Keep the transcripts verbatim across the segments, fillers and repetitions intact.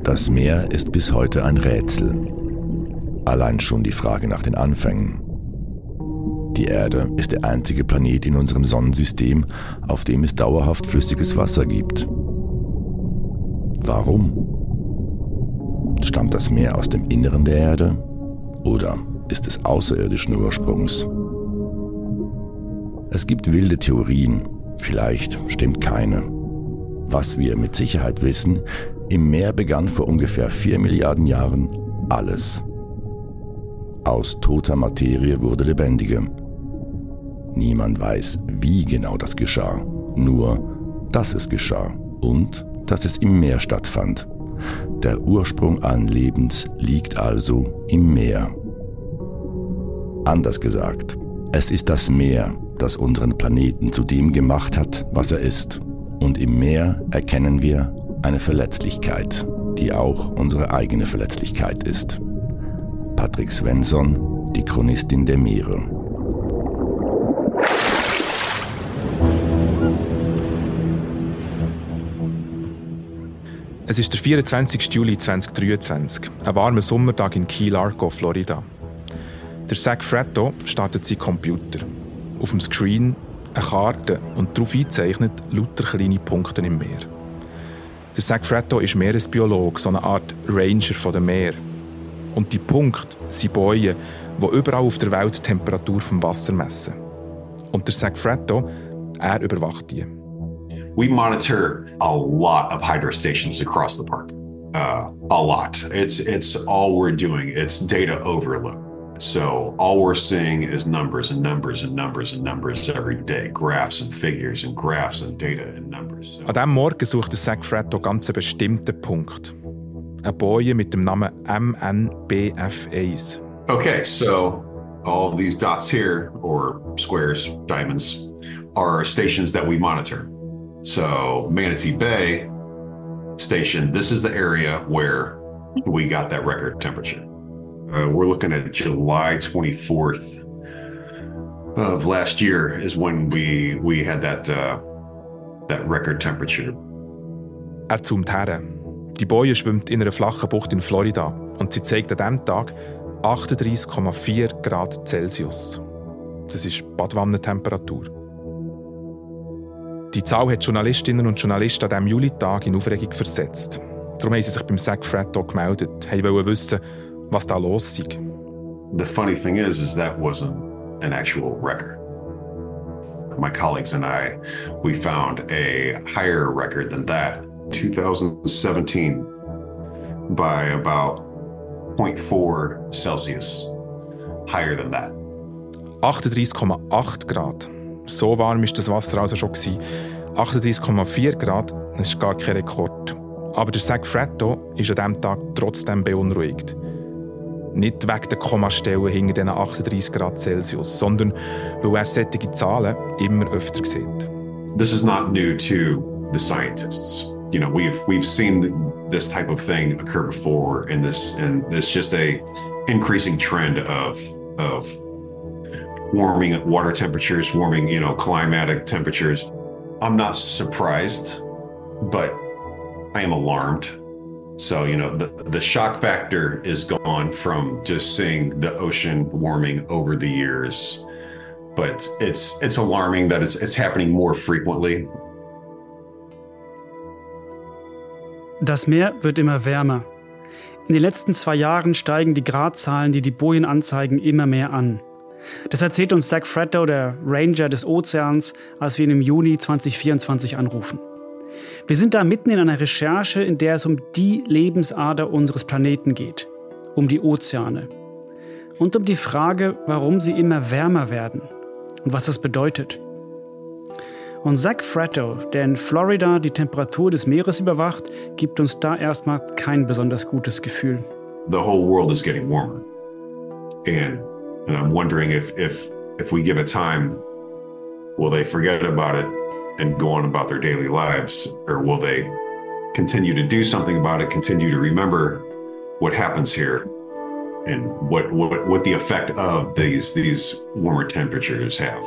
Das Meer ist bis heute ein Rätsel. Allein schon die Frage nach den Anfängen. Die Erde ist der einzige Planet in unserem Sonnensystem, auf dem es dauerhaft flüssiges Wasser gibt. Warum? Stammt das Meer aus dem Inneren der Erde? Oder ist es außerirdischen Ursprungs? Es gibt wilde Theorien, vielleicht stimmt keine. Was wir mit Sicherheit wissen, im Meer begann vor ungefähr vier Milliarden Jahren alles. Aus toter Materie wurde lebendige. Niemand weiß, wie genau das geschah, nur, dass es geschah und dass es im Meer stattfand. Der Ursprung allen Lebens liegt also im Meer. Anders gesagt, es ist das Meer, das unseren Planeten zu dem gemacht hat, was er ist. Und im Meer erkennen wir eine Verletzlichkeit, die auch unsere eigene Verletzlichkeit ist. Patrick Svensson, die Chronistin der Meere. Es ist der vierundzwanzigsten Juli zweitausenddreiundzwanzig, ein warmer Sommertag in Key Largo, Florida. Der Zach Fratto startet seinen Computer. Auf dem Screen eine Karte und darauf eingezeichnet lauter kleine Punkte im Meer. Der Zach Fratto ist Meeresbiologe, so eine Art Ranger von dem Meer. Und die Punkte sind Bojen, die überall auf der Welt die Temperatur vom Wasser messen. Und der Zach Fratto, er überwacht die. We monitor a lot of hydro stations across the park. Uh, a lot. It's it's all we're doing. It's data overload. So all we're seeing is numbers and numbers and numbers and numbers every day. Graphs and figures and graphs and data and numbers. So. An diesem Morgen sucht der Zach Fratto ganz einen bestimmten Punkt. Eine Boje mit dem Namen M N B F eins. Okay, so all these dots here, or squares, diamonds, are stations that we monitor. So Manatee Bay Station, this is the area where we got that record temperature. Uh, we're looking at July twenty-fourth of last year is when we we had that uh, that record temperature. Er zoomt her. Die Boje schwimmt in einer flachen Bucht in Florida und sie zeigt an diesem Tag achtunddreißig Komma vier Grad Celsius. Das ist Badwannentemperatur. Die Zahl hat Journalistinnen und Journalisten an diesem Julitag in Aufregung versetzt. Darum haben sie sich beim Zach Fratto gemeldet, wollten wissen, was da los ist. The funny thing is, is that wasn't an actual record. My colleagues and I, we found a higher record than that, twenty seventeen, by about zero point four Celsius, higher than that. achtunddreißig Komma acht Grad. So warm war das Wasser also schon. achtunddreißig Komma vier Grad, das ist gar kein Rekord. Aber der Zach Fratto ist an diesem Tag trotzdem beunruhigt. Nicht wegen der Kommastellen hinter diesen achtunddreißig Grad Celsius, sondern weil er solche Zahlen immer öfter sieht. This is not new to the scientists. You know, we've we've seen this type of thing occur before, and this and it's just a increasing trend of of warming water temperatures, warming, you know, climatic temperatures. I'm not surprised, but I am alarmed. So, you know, the, the shock factor is gone from just seeing the ocean warming over the years. But it's it's alarming that it's it's happening more frequently. Das Meer wird immer wärmer. In den letzten zwei Jahren steigen die Gradzahlen, die die Bojen anzeigen, immer mehr an. Das erzählt uns Zach Fratto, der Ranger des Ozeans, als wir ihn im Juni zweitausendvierundzwanzig anrufen. Wir sind da mitten in einer Recherche, in der es um die Lebensader unseres Planeten geht, um die Ozeane und um die Frage, warum sie immer wärmer werden und was das bedeutet. Und Zach Fratto, der in Florida die Temperatur des Meeres überwacht, gibt uns da erstmal kein besonders gutes Gefühl. The whole world is getting warmer. And, and I'm wondering if, if, if we give it time, will they forget about it and go on about their daily lives? Or will they continue to do something about it, continue to remember what happens here and what, what, what the effect of these, these warmer temperatures have?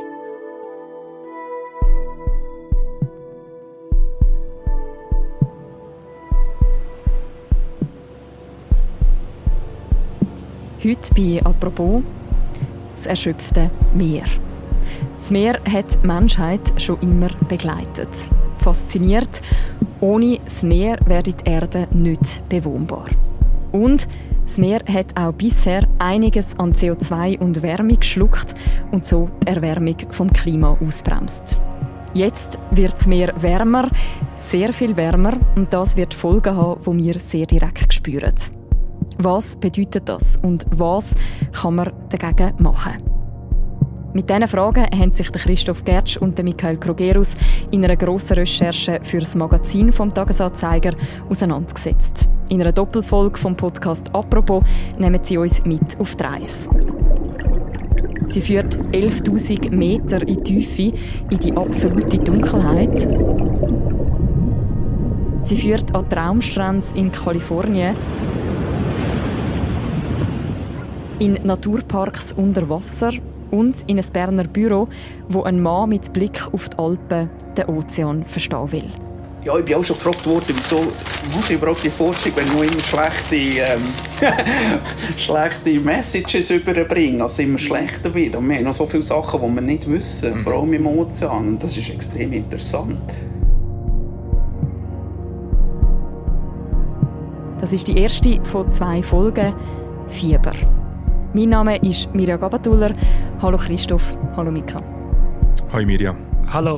Heute bei «Apropos» das erschöpfte Meer. Das Meer hat die Menschheit schon immer begleitet. Fasziniert. Ohne das Meer wäre die Erde nicht bewohnbar. Und das Meer hat auch bisher einiges an C O zwei und Wärme geschluckt und so die Erwärmung vom Klima ausbremst. Jetzt wird das Meer wärmer, sehr viel wärmer, und das wird Folgen haben, die wir sehr direkt spüren. Was bedeutet das und was kann man dagegen machen? Mit diesen Fragen haben sich Christoph Gertsch und Michael Krogerus in einer grossen Recherche für das Magazin vom Tagesanzeiger auseinandergesetzt. In einer Doppelfolge vom Podcast «Apropos» nehmen sie uns mit auf die Reise. Sie führt elftausend Meter in die Tiefe, in die absolute Dunkelheit. Sie führt an Traumstrände in Kalifornien, in Naturparks unter Wasser und in ein Berner Büro, wo ein Mann mit Blick auf die Alpen den Ozean verstehen will. Ja, ich bin auch schon gefragt worden, wieso mache ich überhaupt die Forschung, wenn ich nur immer schlechte, ähm, schlechte Messages überbringe, dass es immer schlechter wird. Und wir haben noch so viele Sachen, die wir nicht wissen, mhm. vor allem im Ozean. Und das ist extrem interessant. Das ist die erste von zwei Folgen «Fieber». Mein Name ist Mirja Gabatuller. Hallo Christoph, hallo Mika. Hallo Mirja. Hallo.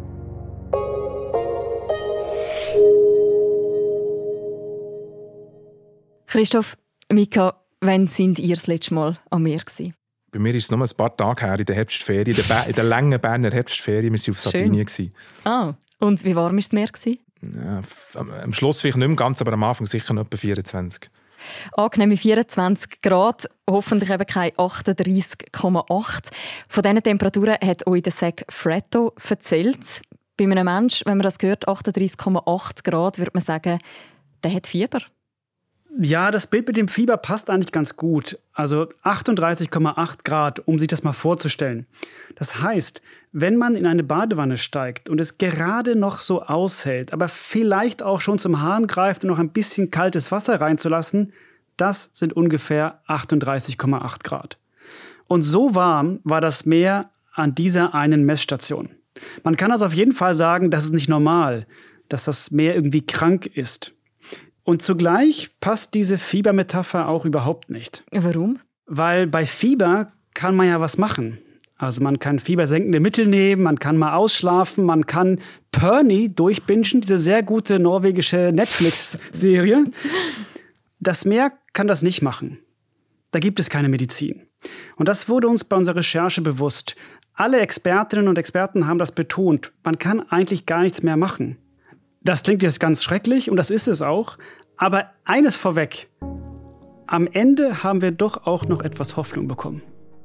Christoph, Mika, wann sind ihr das letzte Mal am Meer gewesen? Bei mir ist es nur ein paar Tage her, in der Herbstferien, in der, Be- in der langen Berner Herbstferien. Wir waren auf Sardinien. Ah, und wie warm war das Meer? Ja, f- am Schluss vielleicht nicht mehr ganz, aber am Anfang sicher noch etwa vierundzwanzig. Angenehme vierundzwanzig Grad, hoffentlich eben keine achtunddreissig Komma acht. Von diesen Temperaturen hat euch der Zach Fratto erzählt. Bei einem Menschen, wenn man das hört, achtunddreissig Komma acht Grad, würde man sagen, der hat Fieber. Ja, das Bild mit dem Fieber passt eigentlich ganz gut. Also achtunddreißig Komma acht Grad, um sich das mal vorzustellen. Das heißt, wenn man in eine Badewanne steigt und es gerade noch so aushält, aber vielleicht auch schon zum Hahn greift und noch ein bisschen kaltes Wasser reinzulassen, das sind ungefähr achtunddreißig Komma acht Grad. Und so warm war das Meer an dieser einen Messstation. Man kann also auf jeden Fall sagen, das ist nicht normal, dass das Meer irgendwie krank ist. Und zugleich passt diese Fiebermetapher auch überhaupt nicht. Warum? Weil bei Fieber kann man ja was machen. Also man kann fiebersenkende Mittel nehmen, man kann mal ausschlafen, man kann Perny durchbingen, diese sehr gute norwegische Netflix-Serie. Das Meer kann das nicht machen. Da gibt es keine Medizin. Und das wurde uns bei unserer Recherche bewusst. Alle Expertinnen und Experten haben das betont. Man kann eigentlich gar nichts mehr machen. Das klingt jetzt ganz schrecklich und das ist es auch. Aber eines vorweg. Am Ende haben wir doch auch noch etwas Hoffnung bekommen.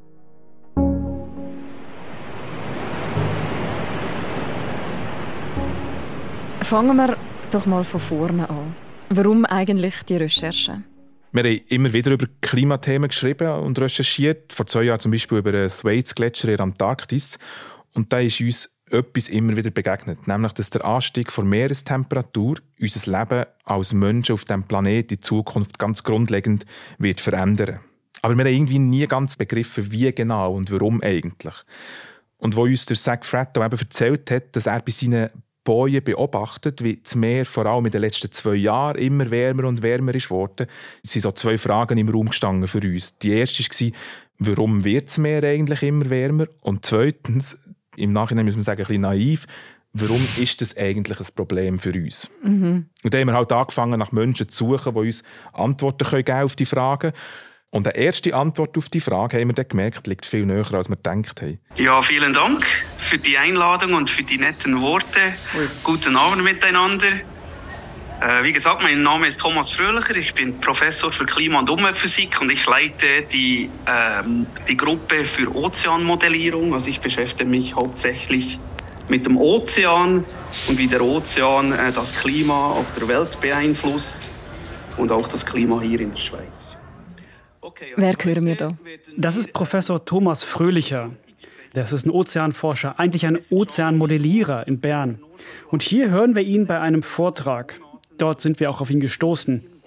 Fangen wir doch mal von vorne an. Warum eigentlich die Recherche? Wir haben immer wieder über Klimathemen geschrieben und recherchiert. Vor zwei Jahren zum Beispiel über den Thwaites-Gletscher in der Antarktis. Und da ist uns etwas immer wieder begegnet, nämlich dass der Anstieg der Meerestemperatur unser Leben als Menschen auf diesem Planeten in Zukunft ganz grundlegend wird verändern. Aber wir haben irgendwie nie ganz begriffen, wie genau und warum eigentlich. Und wo uns der Zach Fratto eben erzählt hat, dass er bei seinen Bojen beobachtet, wie das Meer vor allem in den letzten zwei Jahren immer wärmer und wärmer ist worden, sind so zwei Fragen im Raum gestanden für uns. Die erste war, warum wird das Meer eigentlich immer wärmer? Und zweitens, im Nachhinein müssen wir sagen, ein bisschen naiv, warum ist das eigentlich ein Problem für uns? Mhm. Und dann haben wir halt angefangen, nach Menschen zu suchen, die uns Antworten geben können auf die Fragen. Und eine erste Antwort auf die Frage, haben wir dann gemerkt, liegt viel näher, als wir gedacht haben. Ja, vielen Dank für die Einladung und für die netten Worte. Ui. Guten Abend miteinander. Äh, wie gesagt, mein Name ist Thomas Fröhlicher. Ich bin Professor für Klima- und Umweltphysik und ich leite die, ähm, die Gruppe für Ozeanmodellierung. Also ich beschäftige mich hauptsächlich mit dem Ozean und wie der Ozean äh, das Klima auf der Welt beeinflusst und auch das Klima hier in der Schweiz. Okay, wer hören wir da? Das ist Professor Thomas Fröhlicher. Das ist ein Ozeanforscher, eigentlich ein Ozeanmodellierer in Bern. Und hier hören wir ihn bei einem Vortrag. Dort sind wir auch auf ihn gestoßen.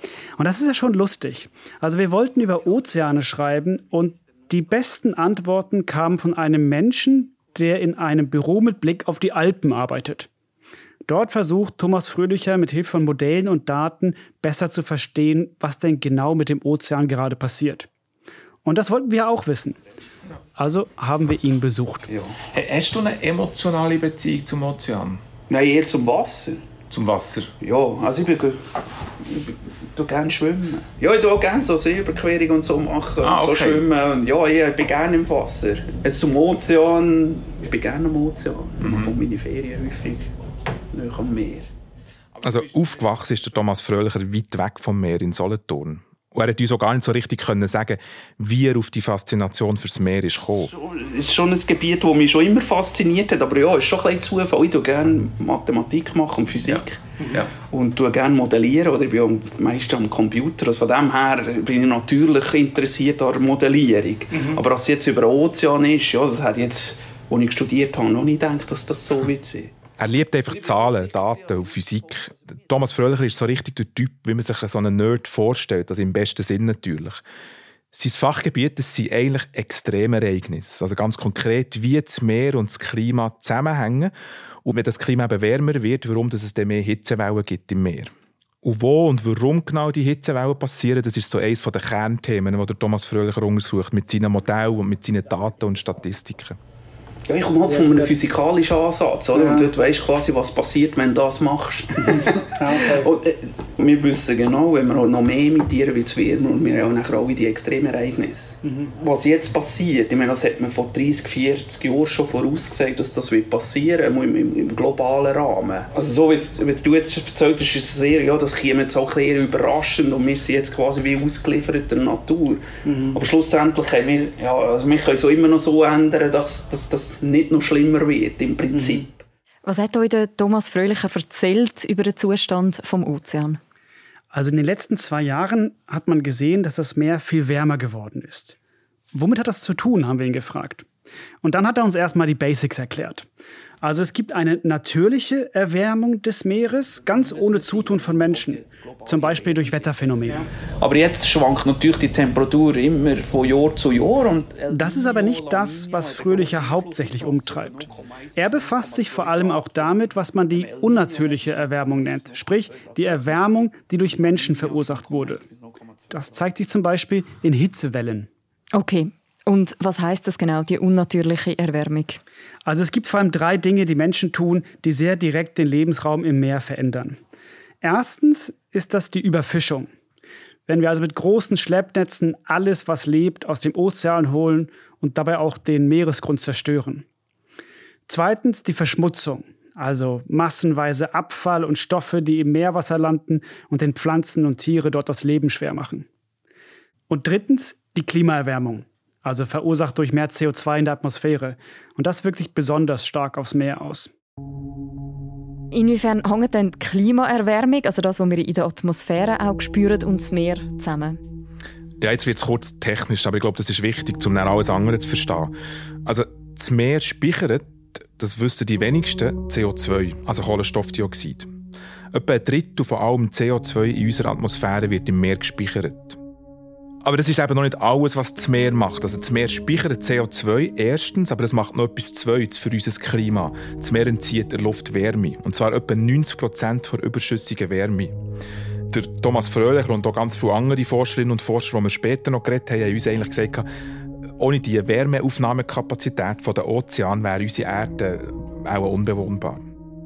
Und das ist ja schon lustig. Also wir wollten über Ozeane schreiben und die besten Antworten kamen von einem Menschen, der in einem Büro mit Blick auf die Alpen arbeitet. Dort versucht Thomas Fröhlicher mit Hilfe von Modellen und Daten besser zu verstehen, was denn genau mit dem Ozean gerade passiert. Und das wollten wir auch wissen. Also haben wir ihn besucht. Ja. Hast du eine emotionale Beziehung zum Ozean? Nein, eher zum Wasser. Zum Wasser? Ja, also ich, bin, ich tue gerne schwimmen. Ja, ich tue auch gerne so Seeüberquerung und so machen, ah, okay. so schwimmen. Und ja, ich bin gerne im Wasser. Also zum Ozean, ich bin gerne am Ozean. Ich mache mhm. meine Ferien häufig nahe am Meer. Also aufgewachsen ist der Thomas Fröhlicher weit weg vom Meer in Solothurn. Und er hat uns auch gar nicht so richtig können sagen, wie er auf die Faszination fürs Meer ist gekommen. Es ist schon ein Gebiet, das mich schon immer fasziniert hat, aber ja, es ist schon ein bisschen Zufall. Ich mache gerne Mathematik machen und Physik. Ja. Ja. Und tue gerne modellieren, oder ich bin ja meistens am Computer. Also von dem her bin ich natürlich interessiert an der Modellierung. Mhm. Aber dass es jetzt über den Ozean ist, ja, das hat jetzt, als ich studiert habe, noch nicht gedacht, dass das so wird sein. Er liebt einfach Zahlen, Daten und Physik. Thomas Fröhlicher ist so richtig der Typ, wie man sich so einen Nerd vorstellt, also im besten Sinn natürlich. Sein Fachgebiet das sind eigentlich Extremereignisse. Also ganz konkret, wie das Meer und das Klima zusammenhängen und wenn das Klima eben wärmer wird, warum es dann mehr Hitzewellen gibt im Meer. Und wo und warum genau die Hitzewellen passieren, das ist so eines der Kernthemen, die Thomas Fröhlicher untersucht, mit seinen Modellen und mit seinen Daten und Statistiken. Ja, ich komme halt von einem physikalischen Ansatz, oder? Ja. Und dort weisst du quasi, was passiert, wenn du das machst. Okay. Und, äh, wir wissen genau, wenn wir halt noch mehr imitieren, wird es wärmer und wir haben auch alle die Extremereignisse. Mhm. Was jetzt passiert, ich meine, das hat man vor dreissig, vierzig Jahren schon vorausgesagt, dass das wird passieren im, im, im globalen Rahmen. Also so wie, wie du jetzt erzählt hast, ist es sehr, ja, das käme jetzt auch eher überraschend und wir sind jetzt quasi wie ausgeliefert der Natur. Mhm. Aber schlussendlich können wir, ja, also wir können es immer noch so ändern, dass das nicht noch schlimmer wird im Prinzip. Was hat euch der Thomas Fröhlicher erzählt über den Zustand vom Ozean? Also in den letzten zwei Jahren hat man gesehen, dass das Meer viel wärmer geworden ist. Womit hat das zu tun, haben wir ihn gefragt. Und dann hat er uns erstmal die Basics erklärt. Also es gibt eine natürliche Erwärmung des Meeres, ganz ohne Zutun von Menschen. Zum Beispiel durch Wetterphänomene. Aber jetzt schwankt natürlich die Temperatur immer von Jahr zu Jahr. Und das ist aber nicht das, was Fröhlicher hauptsächlich umtreibt. Er befasst sich vor allem auch damit, was man die unnatürliche Erwärmung nennt. Sprich, die Erwärmung, die durch Menschen verursacht wurde. Das zeigt sich zum Beispiel in Hitzewellen. Okay. Und was heißt das genau, die unnatürliche Erwärmung? Also es gibt vor allem drei Dinge, die Menschen tun, die sehr direkt den Lebensraum im Meer verändern. Erstens ist das die Überfischung. Wenn wir also mit großen Schleppnetzen alles, was lebt, aus dem Ozean holen und dabei auch den Meeresgrund zerstören. Zweitens die Verschmutzung, also massenweise Abfall und Stoffe, die im Meerwasser landen und den Pflanzen und Tiere dort das Leben schwer machen. Und drittens die Klimaerwärmung. Also verursacht durch mehr C O zwei in der Atmosphäre. Und das wirkt sich besonders stark aufs Meer aus. Inwiefern hängt denn die Klimaerwärmung, also das, was wir in der Atmosphäre auch spüren, und das Meer zusammen? Ja, jetzt wird es kurz technisch, aber ich glaube, das ist wichtig, um dann alles andere zu verstehen. Also das Meer speichert, das wissen die wenigsten, C O zwei, also Kohlenstoffdioxid. Etwa ein Drittel von allem C O zwei in unserer Atmosphäre wird im Meer gespeichert. Aber das ist eben noch nicht alles, was das Meer macht. Also das Meer speichert C O zwei erstens, aber es macht noch etwas Zweites für unser Klima. Das Meer entzieht der Luft Wärme. Und zwar etwa neunzig Prozent der überschüssigen Wärme. Der Thomas Fröhlicher und auch ganz viele andere Forscherinnen und Forscher, die wir später noch geredet haben, haben uns eigentlich gesagt, ohne die Wärmeaufnahmekapazität der Ozean wäre unsere Erde auch unbewohnbar.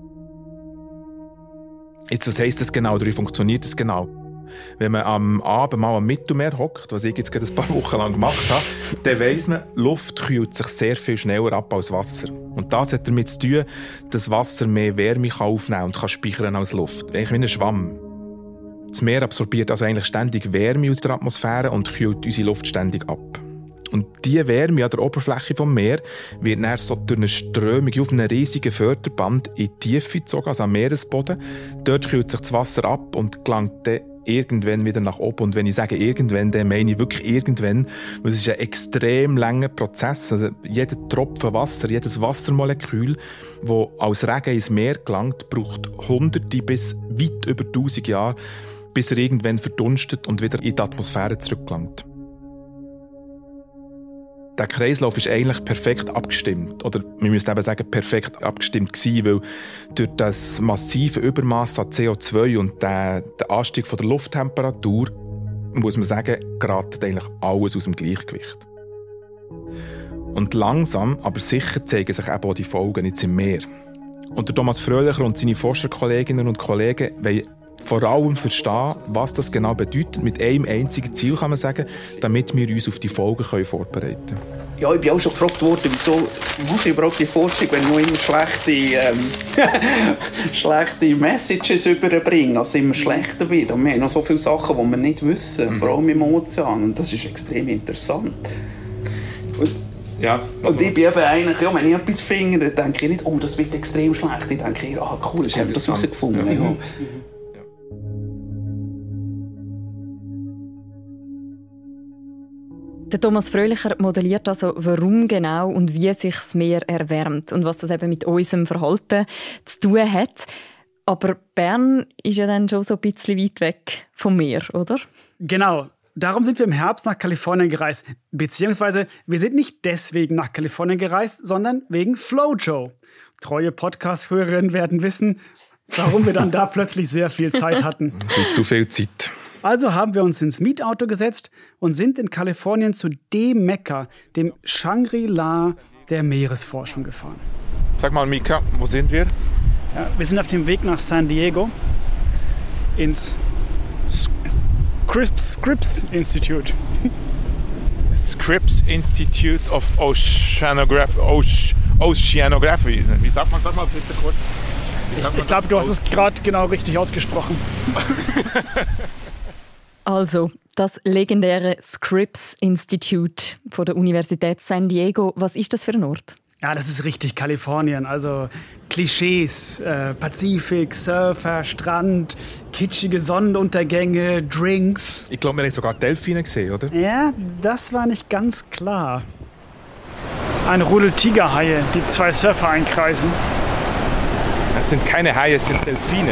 Jetzt, was heisst das genau oder wie funktioniert das genau? Wenn man am Abend mal am Mittelmeer hockt, was ich jetzt gerade ein paar Wochen lang gemacht habe, dann weiss man, Luft kühlt sich sehr viel schneller ab als Wasser. Und das hat damit zu tun, dass Wasser mehr Wärme aufnehmen und kann speichern als Luft. Eigentlich wie ein Schwamm. Das Meer absorbiert also eigentlich ständig Wärme aus der Atmosphäre und kühlt unsere Luft ständig ab. Und diese Wärme an der Oberfläche des Meeres wird dann so durch eine Strömung auf einem riesigen Förderband in die Tiefe gezogen, also am Meeresboden. Dort kühlt sich das Wasser ab und gelangt dann irgendwann wieder nach oben. Und wenn ich sage irgendwann, dann meine ich wirklich irgendwann, weil es ist ein extrem langer Prozess. Also jeder Tropfen Wasser, jedes Wassermolekül, das als Regen ins Meer gelangt, braucht hunderte bis weit über tausend Jahre, bis er irgendwann verdunstet und wieder in die Atmosphäre zurückgelangt. Der Kreislauf ist eigentlich perfekt abgestimmt. Oder wir müssen eben sagen, perfekt abgestimmt gewesen, weil durch das massive Übermaß an C O zwei und den, den Anstieg von der Lufttemperatur, muss man sagen, gerät eigentlich alles aus dem Gleichgewicht. Und langsam, aber sicher zeigen sich eben auch die Folgen jetzt im Meer. Und der Thomas Fröhlicher und seine Forscherkolleginnen und Kollegen wollen vor allem verstehen, was das genau bedeutet, mit einem einzigen Ziel, kann man sagen, damit wir uns auf die Folgen können vorbereiten können. Ja, ich bin auch schon gefragt worden, wieso mache ich überhaupt die Forschung, wenn ich nur immer schlechte, ähm, schlechte Messages überbringe, also immer schlechter wird. Und wir haben noch so viele Sachen, die wir nicht wissen, mhm. vor allem im Ozean. Und das ist extrem interessant. Und, ja, und ich bin eben eigentlich, ja, wenn ich etwas finde, dann denke ich nicht, oh, das wird extrem schlecht. Ich denke, ja, ah, cool, jetzt haben wir das herausgefunden. Ja. Ja. Der Thomas Fröhlicher modelliert also, warum genau und wie sich das Meer erwärmt und was das eben mit unserem Verhalten zu tun hat. Aber Bern ist ja dann schon so ein bisschen weit weg vom Meer, oder? Genau. Darum sind wir im Herbst nach Kalifornien gereist. Beziehungsweise, wir sind nicht deswegen nach Kalifornien gereist, sondern wegen Flojo. Treue Podcast-Hörerinnen werden wissen, warum wir dann da plötzlich sehr viel Zeit hatten. Zu viel Zeit. Also haben wir uns ins Mietauto gesetzt und sind in Kalifornien zu dem Mekka, dem Shangri-La der Meeresforschung gefahren. Sag mal, Mika, wo sind wir? Ja, wir sind auf dem Weg nach San Diego ins Scripps, Scripps Institute. Scripps Institute of Oceanography. Oce- Oceanography. Wie sagt man, sag mal bitte kurz. Ich, ich glaube, du hast es gerade genau richtig ausgesprochen. Also, das legendäre Scripps Institute von der Universität San Diego. Was ist das für ein Ort? Ja, das ist richtig Kalifornien. Also Klischees, äh, Pazifik, Surfer, Strand, kitschige Sonnenuntergänge, Drinks. Ich glaube, wir haben sogar Delfine gesehen, oder? Ja, das war nicht ganz klar. Ein Rudel Tigerhaie, die zwei Surfer einkreisen. Das sind keine Haie, es sind Delfine.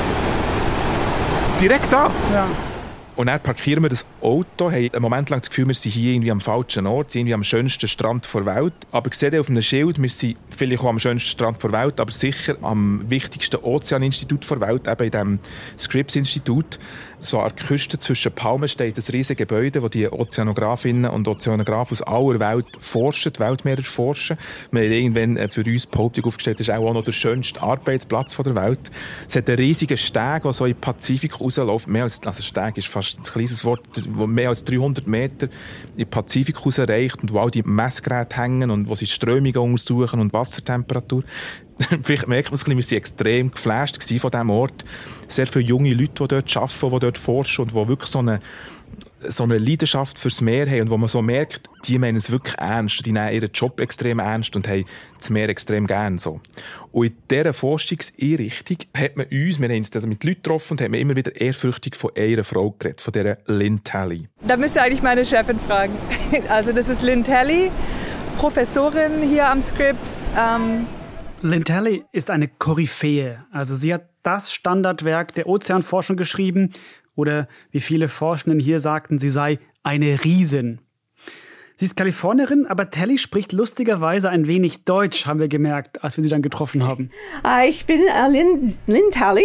Direkt da? Ja. Und dann parkieren wir das Auto, haben einen Moment lang das Gefühl, wir sind hier irgendwie am falschen Ort, irgendwie am schönsten Strand der Welt. Aber ich sehe auf einem Schild, wir sind vielleicht auch am schönsten Strand der Welt, aber sicher am wichtigsten Ozeaninstitut der Welt, eben in diesem Scripps-Institut. So an der Küste zwischen Palmen steht ein riesiges Gebäude, wo die Ozeanografinnen und Ozeanografen aus aller Welt forschen, die Weltmeere forschen. Wir haben irgendwann für uns die Behauptung aufgestellt, das ist auch noch der schönste Arbeitsplatz der Welt. Es hat einen riesigen Steg, der so in den Pazifik rausläuft. Mehr als, also Steg ist fast ein kleines Wort, wo mehr als dreihundert Meter in den Pazifik rausreicht und wo all die Messgeräte hängen und wo sie Strömungen untersuchen und Wassertemperatur. Vielleicht merkt man es ein bisschen, wir waren extrem geflasht von diesem Ort. Sehr viele junge Leute, die dort arbeiten, die dort forschen und die wirklich so eine, so eine Leidenschaft fürs Meer haben und wo man so merkt, die meinen es wirklich ernst. Die nehmen ihren Job extrem ernst und haben das Meer extrem gern. So. Und in dieser Forschungseinrichtung hat man uns, wir haben uns also mit Leuten getroffen und haben immer wieder ehrfürchtig von einer Frau geredet, von dieser Lynn Talley. Da müsst ihr eigentlich meine Chefin fragen. Also das ist Lynn Talley, Professorin hier am Scripps. Ähm Lynn Talley ist eine Koryphäe. Also sie hat das Standardwerk der Ozeanforschung geschrieben. Oder wie viele Forschenden hier sagten, sie sei eine Riesin. Sie ist Kalifornierin, aber Talley spricht lustigerweise ein wenig Deutsch, haben wir gemerkt, als wir sie dann getroffen haben. Ich bin uh, Lynn, Lynn Talley.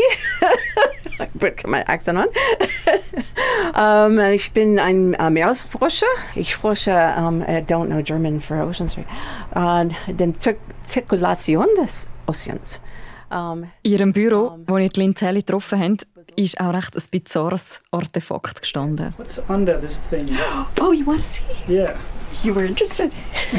Ich mein Akzent an. um, ich bin ein uh, Meeresforscher. Ich forsche, um, I don't know German for oceans, uh, den Zir- Zirkulation des Ozeans. Um, in ihrem Büro, um, wo ihr Lynn Talley getroffen habt, ist auch recht ein bizarres Artefakt gestanden. What's under this thing? Oh, you want to see? Yeah. You were interested.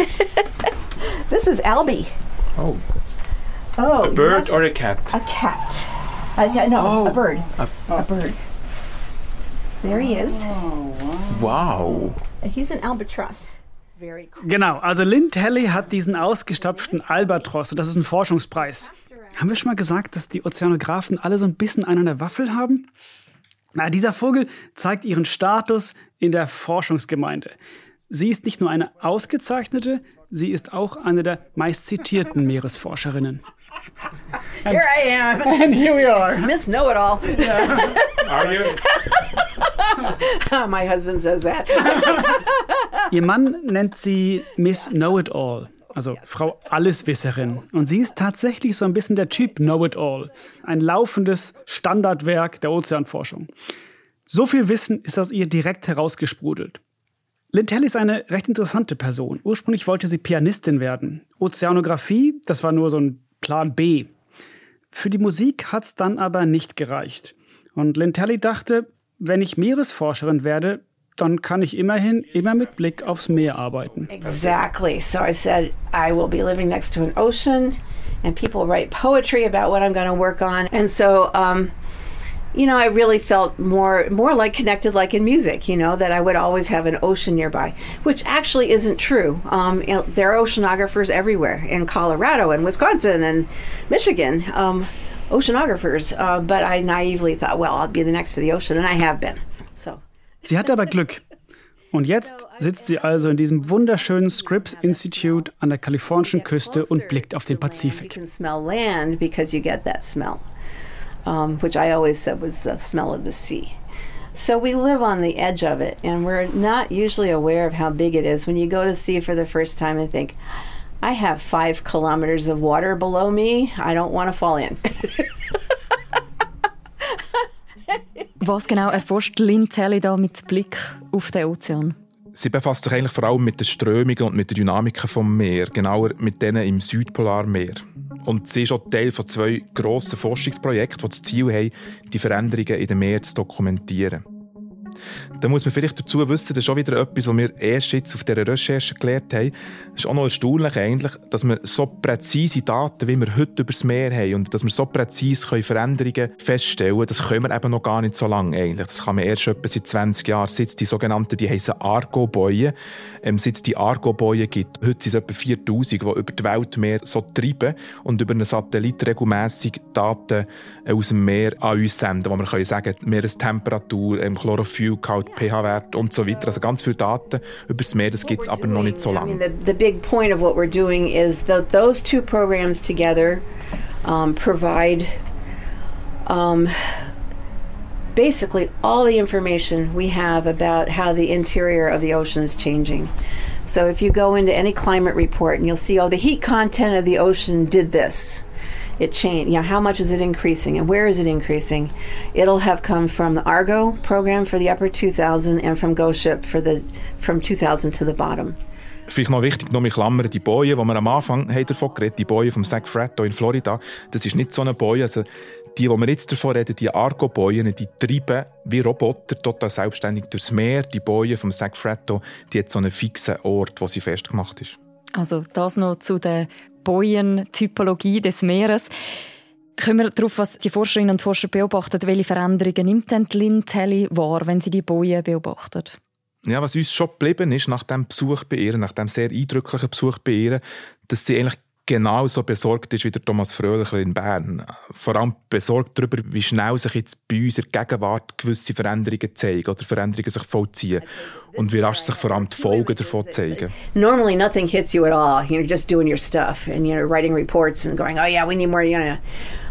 This is Albie. Oh. Oh. A bird or a cat? A cat. Uh, no, oh. a bird. A, a bird. There he is. Oh, wow. Wow. He's an albatross. Very cool. Genau, also Lynn Talley hat diesen ausgestopften Albatros. Das ist ein Forschungspreis. Haben wir schon mal gesagt, dass die Ozeanographen alle so ein bisschen einen an der Waffel haben? Na, dieser Vogel zeigt ihren Status in der Forschungsgemeinde. Sie ist nicht nur eine ausgezeichnete, sie ist auch eine der meistzitierten Meeresforscherinnen. Here I am. And here we are. Miss Know-It-All. Are you? My husband says that. Ihr Mann nennt sie Miss Know-it-all, also Frau Alleswisserin. Und sie ist tatsächlich so ein bisschen der Typ Know-it-all. Ein laufendes Standardwerk der Ozeanforschung. So viel Wissen ist aus ihr direkt herausgesprudelt. Lynn Talley ist eine recht interessante Person. Ursprünglich wollte sie Pianistin werden. Ozeanographie, das war nur so ein Plan B. Für die Musik hat's dann aber nicht gereicht. Und Lynn Talley dachte, wenn ich Meeresforscherin werde, dann kann ich immerhin immer mit Blick aufs Meer arbeiten. Exactly. So I said, I will be living next to an ocean and people write poetry about what I'm going to work on. And so, um, you know, I really felt more more like connected like in music, you know, that I would always have an ocean nearby, which actually isn't true. Um, you know, there are oceanographers everywhere in Colorado and Wisconsin and Michigan, um, oceanographers. Uh, but I naively thought, well, I'll be the next to the ocean, and I have been. So. Sie hatte aber Glück. Und jetzt sitzt sie also in diesem wunderschönen Scripps Institute an der kalifornischen Küste und blickt auf den Pazifik. You can smell land because you get that smell. Um, which I always said was the smell of the sea. So we live on the edge of it, and we're not usually aware of how big it is. When you go to sea for the first time and think, I have five kilometers of water below me, I don't want to fall in. Was genau erforscht Lynn Talley da mit Blick auf den Ozean? Sie befasst sich eigentlich vor allem mit den Strömungen und mit den Dynamiken vom Meer, genauer mit denen im Südpolarmeer. Und sie ist auch Teil von zwei grossen Forschungsprojekten, die das Ziel haben, die Veränderungen in den Meeren zu dokumentieren. Da muss man vielleicht dazu wissen, das ist auch wieder etwas, was wir erst jetzt auf dieser Recherche gelernt haben. Es ist auch noch erstaunlich eigentlich, dass wir so präzise Daten, wie wir heute über das Meer haben, und dass wir so präzise Veränderungen feststellen können, das können wir eben noch gar nicht so lange eigentlich. Das kann man erst etwa seit zwanzig Jahren, seit es die sogenannten, die heissen Argo-Buoyen, ähm, seit es die Argo-Buoyen gibt. Heute sind es etwa viertausend, die über die Weltmeer so treiben und über einen Satellit regelmässig Daten aus dem Meer an uns senden, wo wir können sagen, Meerestemperatur, ähm, Chlorophyll, Gehalt, pH-Wert und so weiter. Also ganz viele Daten über das Meer, das gibt es aber noch nicht so lange. I mean, the, the big point of what we're doing is that those two programs together um, provide um, basically all the information we have about how the interior of the ocean is changing. So if you go into any climate report and you'll see, oh, the heat content of the ocean did this. It changed. You know, how much is it increasing and where is it increasing? It'll have come from the Argo program for the upper two thousand and from GoShip for the from two thousand to the bottom. Vielleicht noch wichtig, noch mit Klammern, die Bojen, die wir am Anfang haben davon geredet, die Bojen vom Zach Fratto in Florida, das ist nicht so eine Boje. Also die, die wir jetzt davon reden, die Argo-Bojen, die treiben wie Roboter total selbstständig durchs Meer. Die Boje vom Zach Fratto, die hat so einen fixen Ort, wo sie festgemacht ist. Also das noch zu der Bojen-Typologie des Meeres. Kommen wir darauf, was die Forscherinnen und Forscher beobachten. Welche Veränderungen nimmt denn Lynn Talley wahr, wenn sie die Bojen beobachtet? Ja, was uns schon geblieben ist nach dem Besuch bei ihr, nach dem sehr eindrücklichen Besuch bei ihr, dass sie eigentlich genauso besorgt ist wie der Thomas Fröhlicher in Bern. Vor allem besorgt darüber, wie schnell sich jetzt bei uns in der Gegenwart gewisse Veränderungen zeigen oder Veränderungen sich vollziehen und wie rasch sich vor allem die Folgen davon zeigen. Normally nothing hits you at all. You're just doing your stuff and you're writing reports and going, oh yeah, we need more. You know.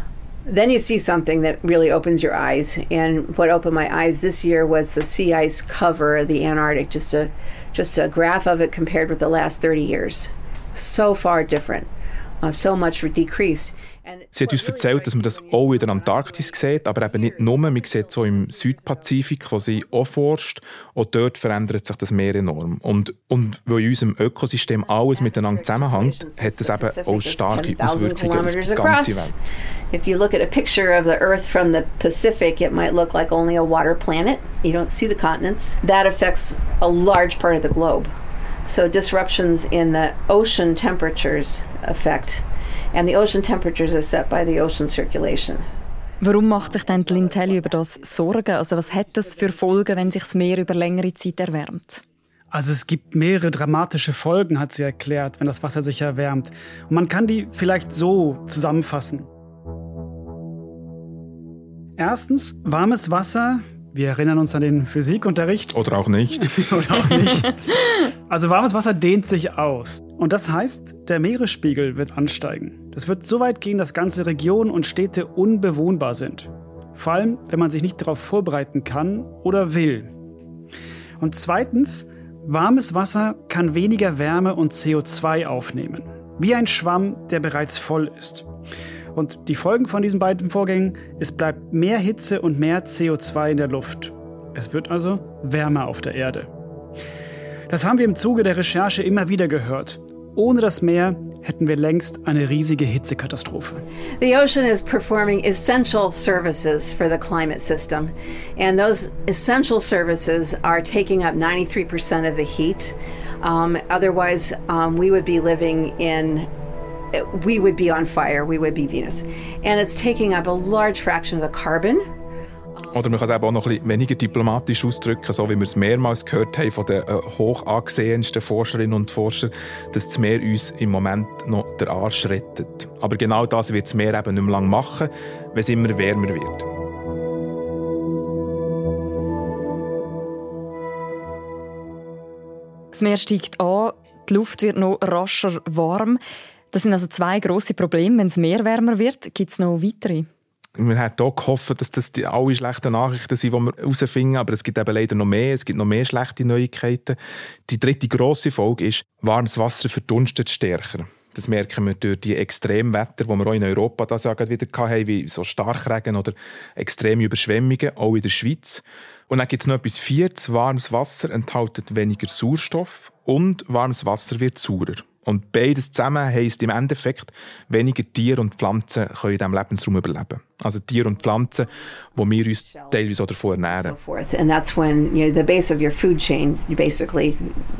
Then you see something that really opens your eyes. And what opened my eyes this year was the sea ice cover of the Antarctic, just a, just a graph of it compared with the last thirty years. So far different. Uh, so much decreased. Sie hat uns erzählt, dass man das auch in der Antarktis sieht, aber eben nicht nur. Man sieht es auch im Südpazifik, wo sie auch forscht. Auch dort verändert sich das Meer enorm. Und, und weil in unserem Ökosystem alles miteinander zusammenhängt, hat das eben auch starke Auswirkungen auf die ganze Welt. If you look at a picture of the Earth from the Pacific, it might look like only a water planet. You don't see the continents. That affects a large part of the globe. So disruptions in the ocean temperatures affect. And the ocean temperatures are set by the ocean circulation. Warum macht sich denn Lynn Talley über das Sorgen? Also was hat das für Folgen, wenn sich das Meer über längere Zeit erwärmt? Also es gibt mehrere dramatische Folgen, hat sie erklärt, wenn das Wasser sich erwärmt. Und man kann die vielleicht so zusammenfassen. Erstens, warmes Wasser. Wir erinnern uns an den Physikunterricht. Oder auch nicht. Oder auch nicht. Also warmes Wasser dehnt sich aus. Und das heißt, der Meeresspiegel wird ansteigen. Das wird so weit gehen, dass ganze Regionen und Städte unbewohnbar sind. Vor allem, wenn man sich nicht darauf vorbereiten kann oder will. Und zweitens, warmes Wasser kann weniger Wärme und C O zwei aufnehmen. Wie ein Schwamm, der bereits voll ist. Und die Folgen von diesen beiden Vorgängen, es bleibt mehr Hitze und mehr C O zwei in der Luft. Es wird also wärmer auf der Erde. Das haben wir im Zuge der Recherche immer wieder gehört. Ohne das Meer hätten wir längst eine riesige Hitzekatastrophe. The ocean is performing essential services for the climate system. And those essential services are taking up ninety-three percent of the heat. Um, otherwise, um, we would be living in, we would be on fire, we would be Venus. And it's taking up a large fraction of the carbon. Oder man kann es eben auch noch ein bisschen weniger diplomatisch ausdrücken, so wie wir es mehrmals gehört haben von den äh, hoch angesehensten Forscherinnen und Forschern, dass das Meer uns im Moment noch den Arsch rettet. Aber genau das wird das Meer eben nicht mehr lange machen, wenn es immer wärmer wird. Das Meer steigt an, die Luft wird noch rascher warm. Das sind also zwei grosse Probleme. Wenn es Meer wärmer wird, gibt es noch weitere. Wir hatten auch gehofft, dass das die alle schlechten Nachrichten sind, die wir herausfinden, aber es gibt eben leider noch mehr, es gibt noch mehr schlechte Neuigkeiten. Die dritte grosse Folge ist, warmes Wasser verdunstet stärker. Das merken wir durch die Extremwetter, die wir auch in Europa das Jahr wieder hatten, wie so Starkregen oder extreme Überschwemmungen, auch in der Schweiz. Und dann gibt es noch etwas Viertes, warmes Wasser enthält weniger Sauerstoff und warmes Wasser wird saurer. Und beides zusammen heisst im Endeffekt, weniger Tiere und Pflanzen können in diesem Lebensraum überleben. Also Tiere und Pflanzen, wo wir uns teilweise auch davon ernähren. And that's when, you know, the base of your food chain basically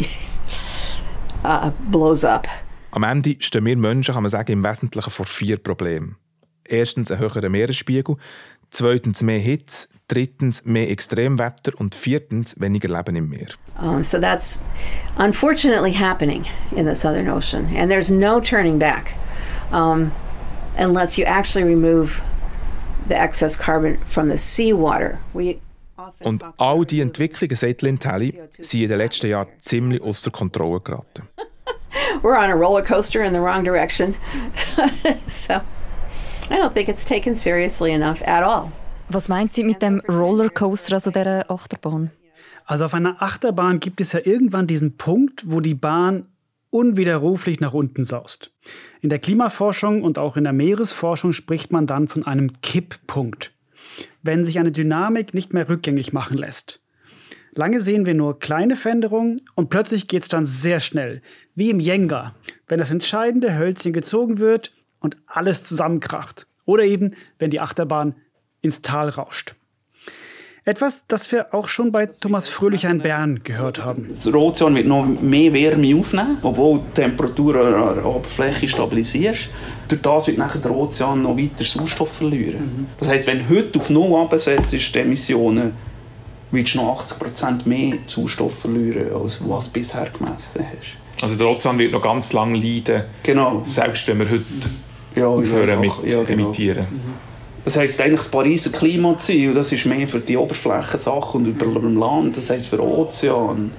uh, blows up. Am Ende stehen wir Menschen, kann man sagen, im Wesentlichen vor vier Problemen. Erstens ein höherer Meeresspiegel, zweitens mehr Hitze, drittens mehr Extremwetter und viertens weniger Leben im Meer. Um, so that's unfortunately happening in the Southern Ocean, and there's no turning back um, unless you actually remove the excess carbon from the seawater. We Und all diese Entwicklungen, sagt Lindhelly, sind in den letzten Jahren ziemlich außer Kontrolle geraten. We're on a roller coaster in the wrong direction. So I don't think it's taken seriously enough at all. Was meint sie mit dem Rollercoaster, also dieser Achterbahn? Also auf einer Achterbahn gibt es ja irgendwann diesen Punkt, wo die Bahn unwiderruflich nach unten saust. In der Klimaforschung und auch in der Meeresforschung spricht man dann von einem Kipppunkt, wenn sich eine Dynamik nicht mehr rückgängig machen lässt. Lange sehen wir nur kleine Veränderungen und plötzlich geht es dann sehr schnell, wie im Jenga, wenn das entscheidende Hölzchen gezogen wird und alles zusammenkracht. Oder eben, wenn die Achterbahn ins Tal rauscht. Etwas, das wir auch schon bei Thomas Fröhlicher in Bern gehört haben. Der Ozean wird noch mehr Wärme aufnehmen, obwohl die Temperatur an der Oberfläche stabilisiert. Durch das wird nachher der Ozean noch weiter Sauerstoff verlieren. Mhm. Das heisst, wenn du heute auf null runtersetzt, ist die Emissionen, willst du noch achtzig Prozent mehr Sauerstoff verlieren, als was du bisher gemessen hast. Also der Ozean wird noch ganz lange leiden, genau. Selbst wenn wir heute ja, aufhören mit ja, genau. emittieren. Mhm. Das heisst eigentlich das Pariser Klimaziel, das ist mehr für die Oberflächensachen und über dem Land, das heisst für den Ozean.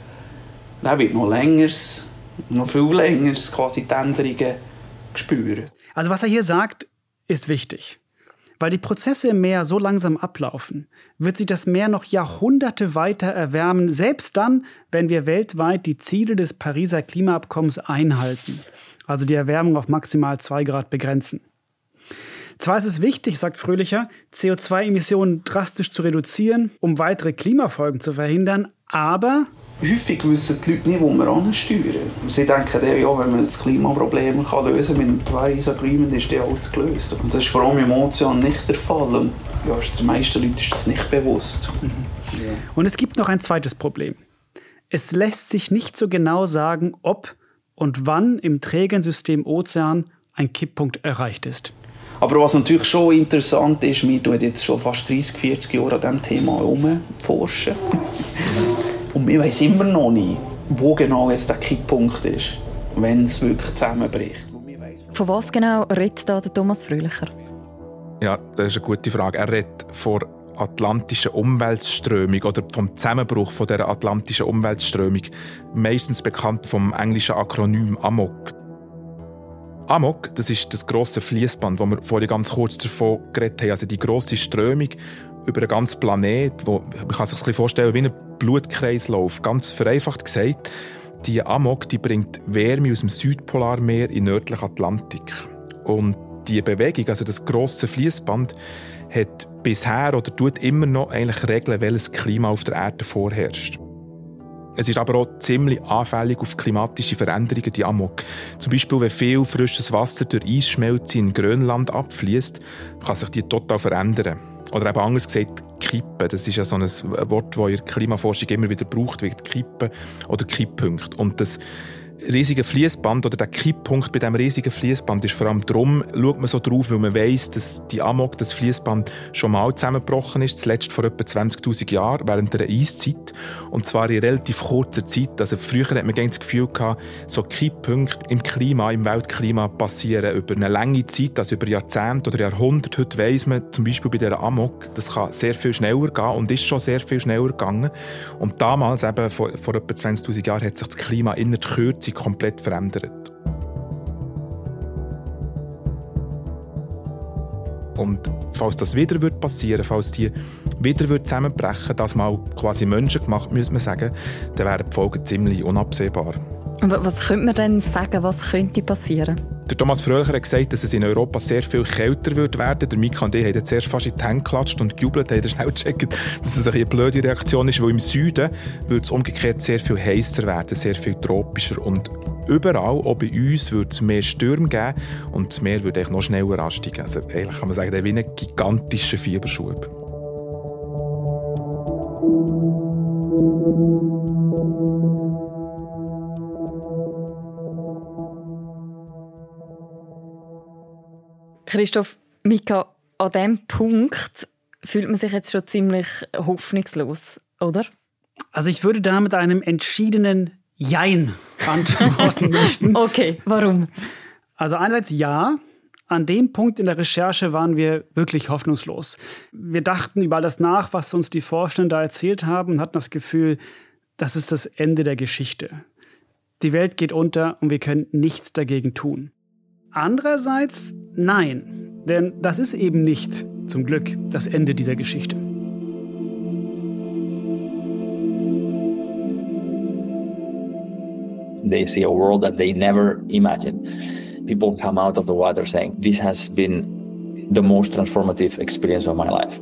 Da wird noch länger, noch viel länger quasi die Änderungen spüren. Also was er hier sagt, ist wichtig. Weil die Prozesse im Meer so langsam ablaufen, wird sich das Meer noch Jahrhunderte weiter erwärmen, selbst dann, wenn wir weltweit die Ziele des Pariser Klimaabkommens einhalten, also die Erwärmung auf maximal zwei Grad begrenzen. Zwar ist es wichtig, sagt Fröhlicher, C O zwei Emissionen drastisch zu reduzieren, um weitere Klimafolgen zu verhindern, aber häufig wissen die Leute nicht, wo wir ansteuern. Sie denken, ja, wenn man das Klimaproblem kann lösen kann, mit dem Paris Agreement ist das alles gelöst. Und das ist vor allem im Ozean nicht der Fall. Und ja, den meisten Leuten ist das nicht bewusst. Mhm. Ja. Und es gibt noch ein zweites Problem. Es lässt sich nicht so genau sagen, ob und wann im trägen System Ozean ein Kipppunkt erreicht ist. Aber was natürlich schon interessant ist, wir tun jetzt schon fast dreissig, vierzig Jahre an diesem Thema herumforschen. Und wir wissen immer noch nicht, wo genau jetzt der Kipppunkt ist, wenn es wirklich zusammenbricht. Von was genau redet da der Thomas Fröhlicher? Ja, das ist eine gute Frage. Er redet von atlantischen Umweltströmung oder vom Zusammenbruch von der atlantischen Umweltströmung, meistens bekannt vom englischen Akronym A M O C. A M O C, das ist das grosse Fliessband, wo wir vorhin ganz kurz davon geredet haben, also die grosse Strömung über einen ganzen Planet, wo, man kann sich das ein bisschen vorstellen wie ein Blutkreislauf. Ganz vereinfacht gesagt, die Amok die bringt Wärme aus dem Südpolarmeer in den nördlichen Atlantik. Und die Bewegung, also das grosse Fließband, hat bisher oder tut immer noch eigentlich regeln, welches Klima auf der Erde vorherrscht. Es ist aber auch ziemlich anfällig auf klimatische Veränderungen, die Amok. Zum Beispiel, wenn viel frisches Wasser durch Eisschmelze in Grönland abfließt, kann sich die total verändern. Oder eben anders gesagt, kippen. Das ist ja so ein Wort, das in der Klimaforschung immer wieder gebraucht wird. Kippen oder Kipppunkt. Und das riesige Fließband oder der Kipppunkt bei diesem riesigen Fließband ist vor allem darum, schaut man so drauf, weil man weiss, dass die Amok, das Fließband, schon mal zusammengebrochen ist, zuletzt vor etwa zwanzigtausend Jahren, während einer Eiszeit. Und zwar in relativ kurzer Zeit. Also früher hat man gerne das Gefühl gehabt, so Kipppunkte im Klima, im Weltklima passieren über eine lange Zeit, also über Jahrzehnte oder Jahrhunderte. Heute weiss man, zum Beispiel bei dieser Amok, das kann sehr viel schneller gehen und ist schon sehr viel schneller gegangen. Und damals, eben vor, vor etwa zwanzigtausend Jahren, hat sich das Klima in der Kürze komplett verändert. Und falls das wieder passieren würde, falls die wieder zusammenbrechen, das mal quasi menschengemacht, müsste man sagen, dann wären die Folgen ziemlich unabsehbar. Aber was könnte man denn sagen, was könnte passieren? Der Thomas Fröhlicher hat gesagt, dass es in Europa sehr viel kälter wird werden. Der Mika und ich haben jetzt zuerst fast in die Hände geklatscht und gejubelt, haben schnell gecheckt, dass es eine blöde Reaktion ist, weil im Süden wird es umgekehrt sehr viel heißer werden, sehr viel tropischer. Und überall, auch bei uns, wird es mehr Stürme geben und das Meer würde noch schneller ansteigen. Also eigentlich kann man sagen, der wie ein gigantischer Fieberschub. Christoph, Mika, an diesem Punkt fühlt man sich jetzt schon ziemlich hoffnungslos, oder? Also ich würde da mit einem entschiedenen Jein antworten möchten. Okay, warum? Also einerseits ja, an dem Punkt in der Recherche waren wir wirklich hoffnungslos. Wir dachten über alles nach, was uns die Forschenden da erzählt haben und hatten das Gefühl, das ist das Ende der Geschichte. Die Welt geht unter und wir können nichts dagegen tun. Andererseits nein, denn das ist eben nicht, zum Glück, das Ende dieser Geschichte. They see a world that they never imagined. People come out of the water saying, this has been the most transformative experience of my life.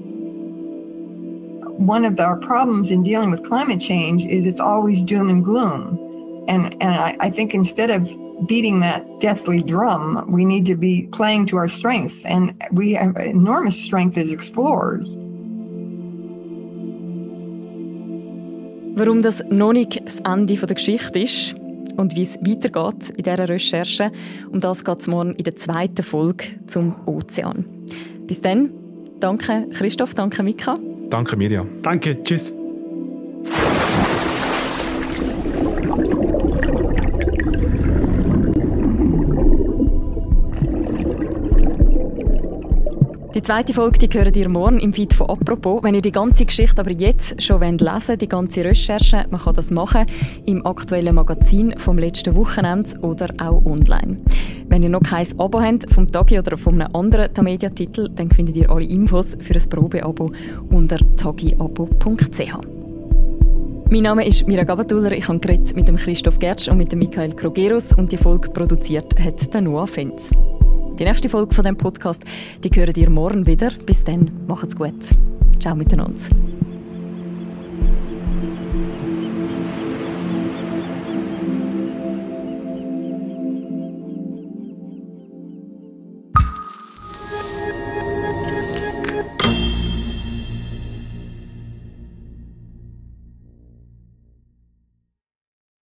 One of our problems in dealing with climate change is it's always doom and gloom. And, and I, I think instead of beating that deathly drum, we need to be playing to our strengths. And we have enormous strength as explorers. Warum das noch nicht das Ende der Geschichte ist und wie es weitergeht in dieser Recherche, um das geht es morgen in der zweiten Folge zum Ozean. Bis dann, danke Christoph, danke Mika. Danke Mirja. Danke, tschüss. Die zweite Folge die hört ihr morgen im Feed von «Apropos». Wenn ihr die ganze Geschichte aber jetzt schon lesen wollt, die ganze Recherche, man kann das machen im aktuellen Magazin vom letzten Wochenende oder auch online. Wenn ihr noch kein Abo habt vom Tagi oder von einem anderen Tamedia-Titel, dann findet ihr alle Infos für ein Probeabo unter tagiabo punkt c h. Mein Name ist Mira Gabatuller, ich habe geredet mit dem Christoph Gertsch und mit dem Michael Krogerus und die Folge produziert hat der Noah Fenz. Die nächste Folge von diesem Podcast, die hören ihr morgen wieder. Bis dann, macht's gut. Ciao miteinander.